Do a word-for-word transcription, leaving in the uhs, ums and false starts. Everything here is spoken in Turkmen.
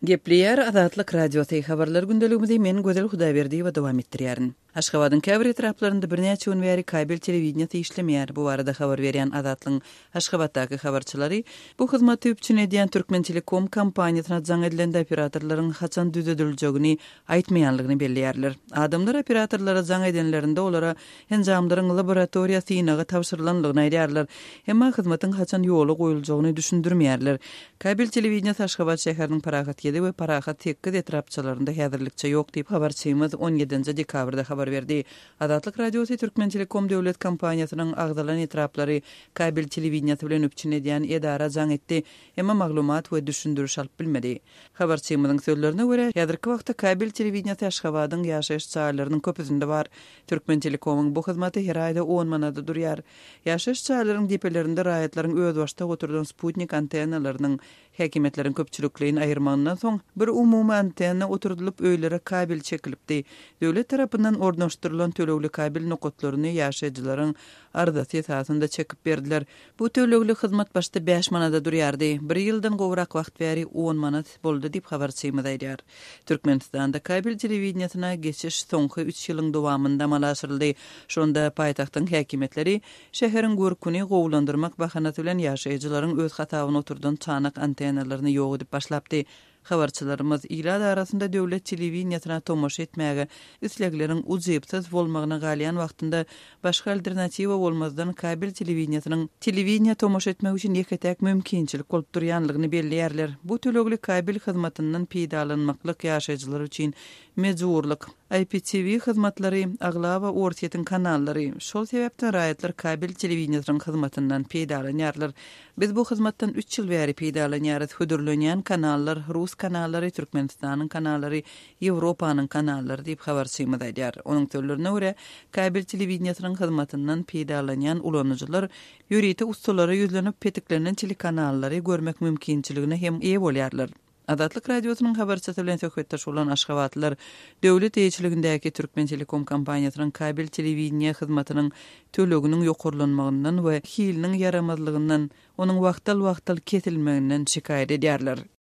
Gepliyer Azatlyk Radiosu habarlar gündeligimizde men Gözel Hudaýberdi we dowam etdirýärin. Aşgabatyň käbir etraplarynda birnäçe gün bäri kabel telewiziýasy işlemeýär. Bu barada habar berýän Azatlyň Aşgabatdaky habarçylary bu hyzmaty üçin edýän Türkmen Telekom kompaniýasyna jaň edilen operatorlaryň haçan düzediljegini aýtmaýanlygyny belliýärler. Adamlar operatorlara jaň edenlerinde olara enjamlaryň laboratoriýa synagy tapşyrylanlygyny aýdýarlar. Hemma hyzmatyň haçan ýoly goýuljagyny düşündirmeýärler. Kabel telewiziýasy Aşgabat şäheriniň Paragat yedi we Paragat sekiz etrapçylarynda häzirlikçe ýok diýip habarçymyz on ýedinji dekabrda habar berdi. Azatlyk Radiosu Türkmen Telekom döwlet kompaniýasynyň agdalan etraplary kabel telewiziýasy bilen öpçün edýän edara jaň etdi. Emma maglumat we düşündiriş alyp bilmedi. Habarçymyzyň sözlerine görä, häzirki wagtda kabel telewiziýasy Aşgabatyň ýaşaýyş çaýlarynyň köpüsinde bar. Türkmen Telekomyň bu hyzmaty her aýda on manada durýar. Ýaşaýyş çaýlarynyň dipelerinde raýatlaryň öz başda oturdan Sputnik antennalarynyň häkimetleriň köpçülikliğini ayırmandan soň bir umumy antenna oturdulyp öýlere kabel çekilipdi. Döwlet tarapyndan ornaşdyrylan tölegli kabel nokotlaryny ýaşaýjylaryň ardasy esasynda çekip berdiler. Bu tölegli hyzmat başda beş manada durýardy. Bir ýyldan gowrak wagt bäri on manat boldy diýip habarçymyz aýdýar. Türkmenistanda kabel telewiziýasyna geçiş soňky üç ýylyň dowamında malaşyryldy. Şonda paýtagtyň häkimetleri şäheriň görküni gowlandyrmak bahanaty bilen ýaşaýjylaryň öz hatawyna oturdan çanak antennalaryny ýok edip başlapdy. Habarçylarymyz ýylar arasynda döwlet telewiziýasyna tomoş etmäge, üslegleriň ujypsız bolmagyna galýan wagtynda başga alternatiwa bolmazdan kabel telewiziýasynyň telewiziýa tomoş etmek üçin ýeketäk mümkinçilik bolup durýanlygyny belliýärler. Bu tölegli kabel hyzmatyndan peýdalanmaklyk ýaşaýjylar üçin mejburlyk. I P T V hyzmatlary, aglaba ortiýetiň kanallary, şol sebäpden raýatlar kabel telewiziýasynyň hyzmatyndan peýdalanýarlar. Biz bu hyzmatdan üç ýyl bäri peýdalanýarys. Hödürlenýän kanallar, Rus kanallary, Türkmenistanyň kanallary, Ýewropanyň kanallary diýip habarçymyz aýdýar. Onuň sözlerine görä, kabel telewiziýasynyň hyzmatyndan peýdalanýan ulanjylar ýöriti ustalary ýüzlenip petiklenen telekanallary görmek mümkinçiligine hem eýe bolýarlar. Azatlyk Radiosynyň habarçysy bilen söhbetdeş bolan Aşgabatlylar döwlet eýçiligindäki Türkmen Telekom kompaniýasynyň kabel telewiziýa hyzmatynyň töleginiň ýokurlanmagyndan we hiliniň yaramazlygyndan, onuň wagtal-wagtal kesilmeginden şikaýet edýärler.